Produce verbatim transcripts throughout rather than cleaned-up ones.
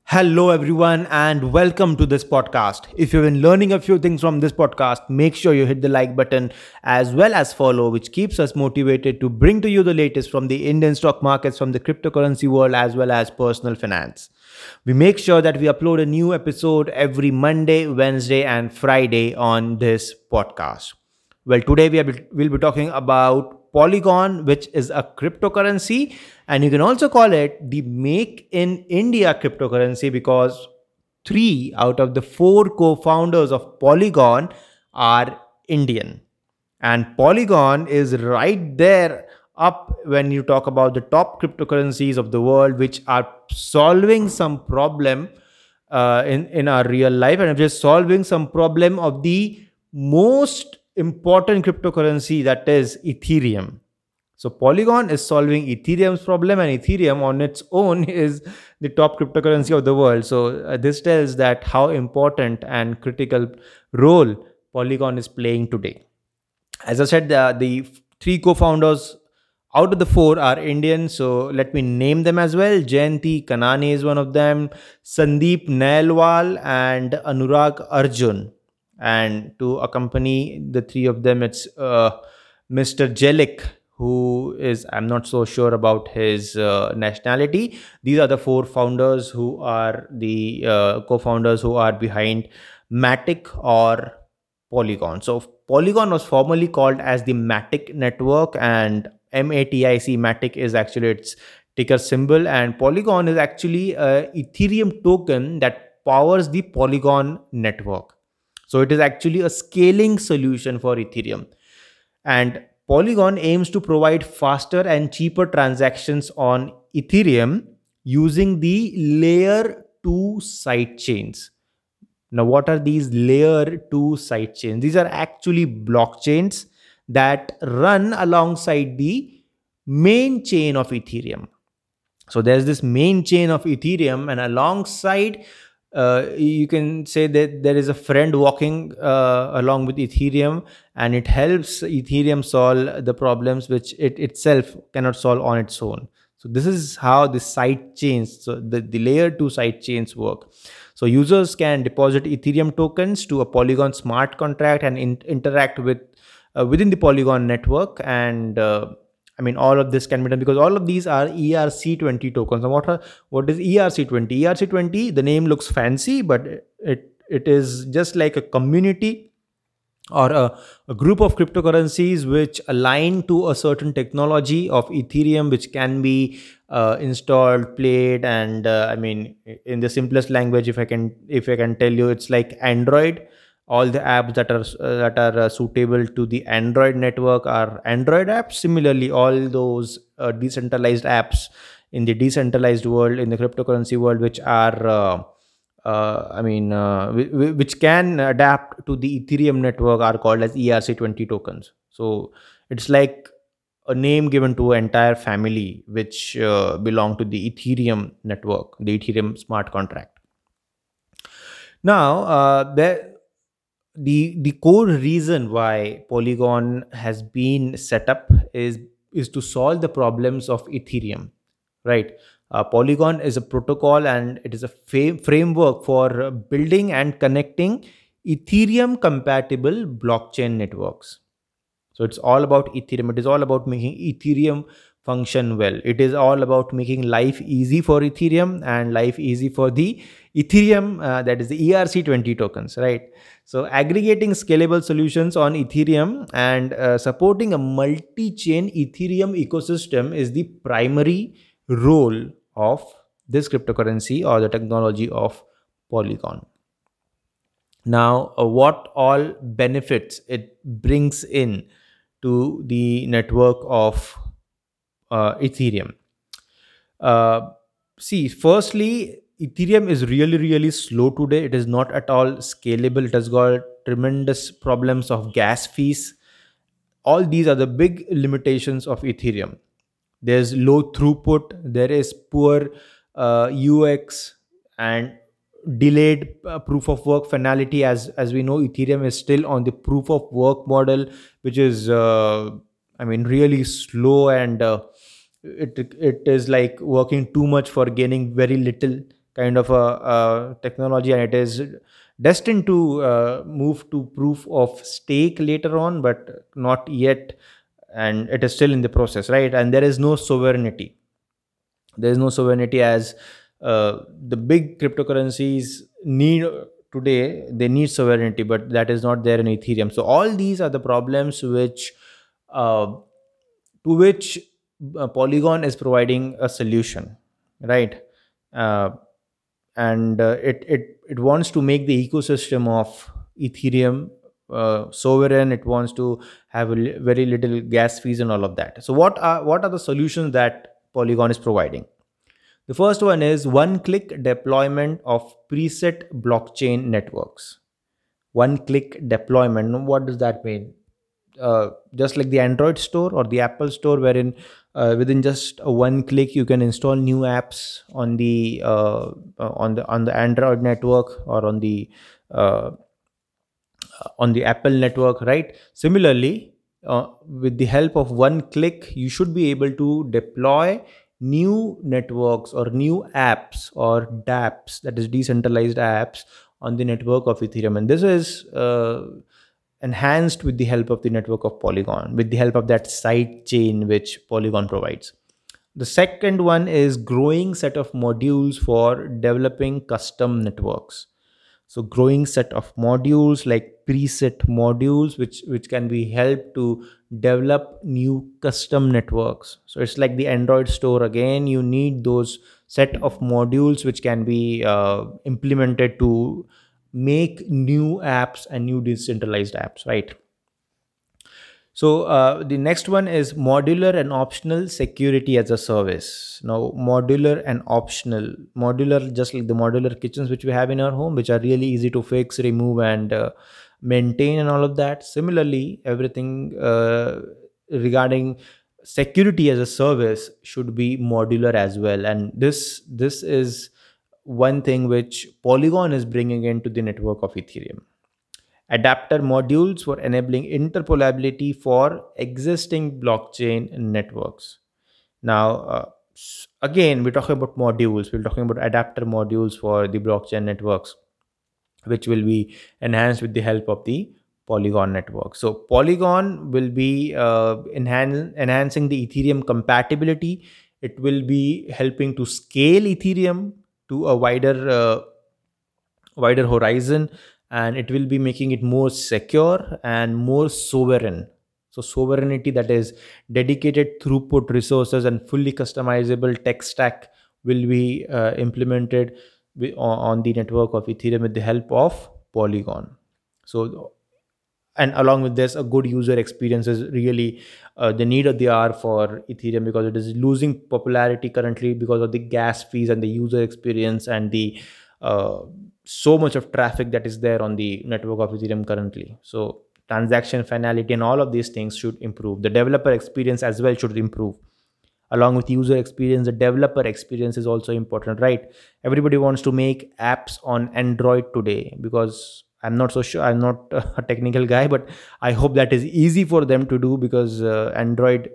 Hello, everyone, and welcome to this podcast. If you've been learning a few things from this podcast, make sure you hit the like button as well as follow, which keeps us motivated to bring to you the latest from the Indian stock markets, from the cryptocurrency world, as well as personal finance. We make sure that we upload a new episode every Monday, Wednesday, and Friday on this podcast. Well, today we are, we'll be talking about Polygon, which is a cryptocurrency, and you can also call it the Make in India cryptocurrency because three out of the four co founders of Polygon are Indian. And Polygon is right there up when you talk about the top cryptocurrencies of the world, which are solving some problem uh, in, in our real life and just solving some problem of the most important cryptocurrency, that is Ethereum. So Polygon is solving Ethereum's problem, and Ethereum on its own is the top cryptocurrency of the world. So uh, this tells that how important and critical role Polygon is playing today. As I said, the, the three co-founders out of the four are Indian. So let me name them as well. Jayanti Kanani is one of them, Sandeep Nailwal, and Anurag Arjun. And to accompany the three of them, it's uh, Mister Jelik, who is, I'm not so sure about his uh, nationality. These are the four founders who are the uh, co-founders who are behind Matic or Polygon. So Polygon was formerly called as the Matic network, and M A T I C, Matic, is actually its ticker symbol, and Polygon is actually a Ethereum token that powers the Polygon network. So it is actually a scaling solution for Ethereum. And Polygon aims to provide faster and cheaper transactions on Ethereum using the layer two side chains. Now, what are these layer two side chains? These are actually blockchains that run alongside the main chain of Ethereum. So there's this main chain of Ethereum, and alongside, uh, you can say that there is a friend walking uh, along with Ethereum, and it helps Ethereum solve the problems which it itself cannot solve on its own. So this is how the side chains, so the, the layer two side chains work. So users can deposit Ethereum tokens to a Polygon smart contract and in, interact with uh, within the Polygon network. And uh, I mean, all of this can be done because all of these are E R C twenty tokens. And what are, what is E R C twenty? E R C twenty, the name looks fancy, but it it is just like a community or a, a group of cryptocurrencies which align to a certain technology of Ethereum, which can be uh, installed, played, and uh, I mean, in the simplest language, if I can, if I can tell you, it's like Android. All the apps that are uh, that are uh, suitable to the Android network are Android apps. Similarly, all those uh, decentralized apps in the decentralized world, in the cryptocurrency world, which are uh, uh, I mean, uh, which can adapt to the Ethereum network, are called as E R C twenty tokens. So it's like a name given to an entire family which uh, belong to the Ethereum network, the Ethereum smart contract. Now, uh, there, the the core reason why Polygon has been set up is is to solve the problems of Ethereum, right? Uh, Polygon is a protocol, and it is a fa- framework for uh, building and connecting Ethereum compatible blockchain networks. So it's all about Ethereum. It is all about making Ethereum function well. It is all about making life easy for Ethereum and life easy for the Ethereum, uh, that is the E R C twenty tokens, right? So aggregating scalable solutions on Ethereum and uh, supporting a multi-chain Ethereum ecosystem is the primary role of this cryptocurrency or the technology of Polygon. Now, uh, what all benefits it brings in to the network of uh, Ethereum? Uh, See, firstly, Ethereum is really, really slow today. It is not at all scalable. It has got tremendous problems of gas fees. All these are the big limitations of Ethereum. There's low throughput, there is poor uh, U X, and delayed uh, proof of work finality. As as we know, Ethereum is still on the proof of work model, which is uh, I mean, really slow, and uh, it it is like working too much for gaining very little kind of a, a technology, and it is destined to uh, move to proof of stake later on, but not yet, and it is still in the process, right? And there is no sovereignty. There is no sovereignty as uh, the big cryptocurrencies need today. They need sovereignty, but that is not there in Ethereum. So all these are the problems which uh, to which uh, Polygon is providing a solution, right? uh, and uh, it it it wants to make the ecosystem of Ethereum uh, sovereign. It wants to have a li- very little gas fees and all of that. So what are what are the solutions that Polygon is providing? The first one is one click deployment of preset blockchain networks. One click deployment, what does that mean? Uh, just like the Android store or the Apple store, wherein uh, within just a one click you can install new apps on the uh, uh, on the on the Android network or on the uh, on the Apple network, right? Similarly, uh, with the help of one click, you should be able to deploy new networks or new apps or dApps, that is decentralized apps, on the network of Ethereum. And this is uh, enhanced with the help of the network of Polygon, with the help of that side chain which Polygon provides. The second one is growing set of modules for developing custom networks. So growing set of modules like preset modules which which can be helped to develop new custom networks. So it's like the Android store again. You need those set of modules which can be uh, implemented to make new apps and new decentralized apps, right? So uh, the next one is modular and optional security as a service. Now, modular and optional, modular, just like the modular kitchens which we have in our home, which are really easy to fix, remove, and uh, maintain, and all of that. Similarly, everything uh, regarding security as a service should be modular as well. And this this is one thing which Polygon is bringing into the network of Ethereum. Adapter modules for enabling interpolability for existing blockchain networks. Now, uh, s- again, we're talking about modules. We're talking about adapter modules for the blockchain networks, which will be enhanced with the help of the Polygon network. So, Polygon will be uh, enhan- enhancing the Ethereum compatibility. It will be helping to scale Ethereum to a wider uh, wider horizon, and it will be making it more secure and more sovereign. So sovereignty, that is dedicated throughput resources and fully customizable tech stack, will be uh, implemented wi- on on the network of Ethereum with the help of Polygon. So, and along with this, a good user experience is really uh, the need of the hour for Ethereum, because it is losing popularity currently because of the gas fees and the user experience and the uh, so much of traffic that is there on the network of Ethereum currently. So transaction finality and all of these things should improve. The developer experience as well should improve. Along with user experience, the developer experience is also important, right? Everybody wants to make apps on Android today, because I'm not so sure, I'm not a technical guy, but I hope that is easy for them to do, because uh, Android,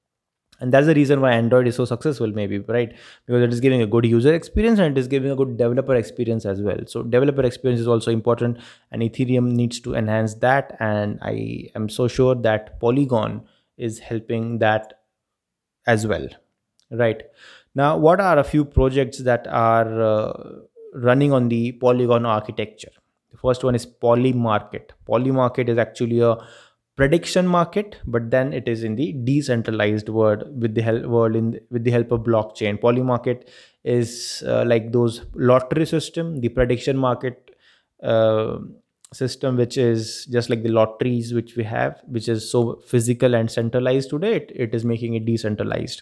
and that's the reason why Android is so successful, maybe, right? Because it is giving a good user experience and it is giving a good developer experience as well. So developer experience is also important, and Ethereum needs to enhance that, and I am so sure that Polygon is helping that as well, right? Now, what are a few projects that are uh, running on the Polygon architecture? The first one is Polymarket. Polymarket is actually a prediction market, but then it is in the decentralized world, with the help world in with the help of blockchain. Polymarket is uh, like those lottery system. The prediction market uh, system, which is just like the lotteries which we have, which is so physical and centralized today, it, it is making it decentralized.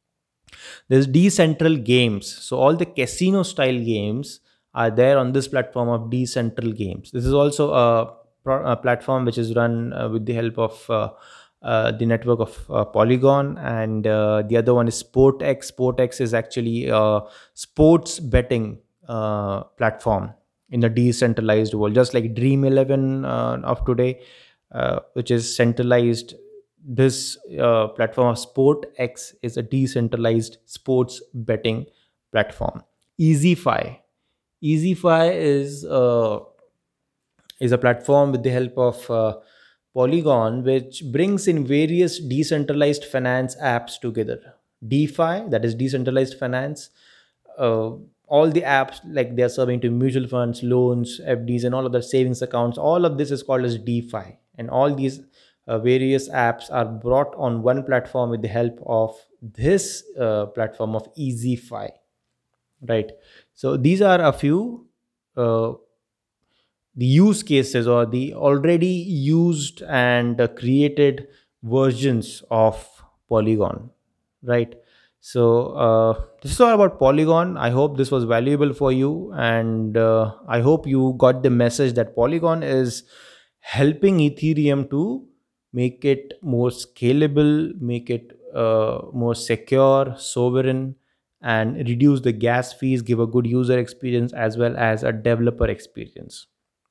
There's decentral games. So all the casino style games are there on this platform of decentral games. This is also a, pro- a platform which is run uh, with the help of uh, uh, the network of uh, Polygon, and uh, the other one is SportX. SportX is actually a sports betting uh, platform in the decentralized world, just like Dream eleven uh, of today, uh, which is centralized. This uh, platform of SportX is a decentralized sports betting platform. EasyFi. EasyFi is uh, is a platform with the help of uh, Polygon, which brings in various decentralized finance apps together. DeFi, that is decentralized finance, uh, all the apps like they are serving to mutual funds, loans, F Ds, and all other savings accounts. All of this is called as DeFi, and all these uh, various apps are brought on one platform with the help of this uh, platform of EasyFi, right? So these are a few uh, the use cases or the already used and uh, created versions of Polygon, right? So uh, this is all about Polygon. I hope this was valuable for you, and uh, I hope you got the message that Polygon is helping Ethereum to make it more scalable, make it uh, more secure, sovereign, and reduce the gas fees, give a good user experience as well as a developer experience.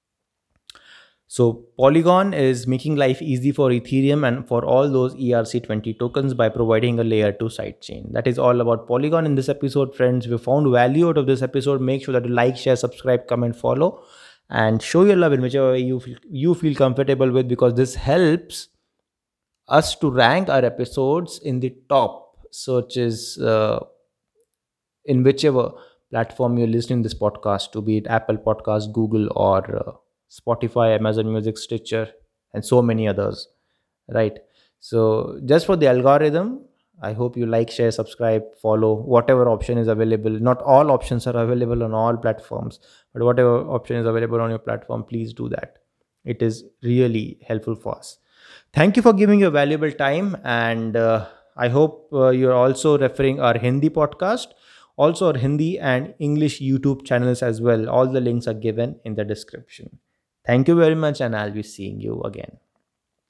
So Polygon is making life easy for Ethereum and for all those E R C twenty tokens by providing a layer two sidechain. That is all about Polygon in this episode, friends. If you found value out of this episode, make sure that you like, share, subscribe, comment, follow, and show your love in whichever way you feel, you feel comfortable with, because this helps us to rank our episodes in the top searches uh, in whichever platform you're listening this podcast to, be it Apple Podcast, Google, or uh, Spotify, Amazon Music, Stitcher, and so many others, right? So just for the algorithm, I hope you like, share, subscribe, follow, whatever option is available. Not all options are available on all platforms, but whatever option is available on your platform, please do that. It is really helpful for us. Thank you for giving your valuable time, and uh, I hope uh, you're also referring our Hindi podcast, also our Hindi and English YouTube channels as well. All the links are given in the description. Thank you very much, and I'll be seeing you again.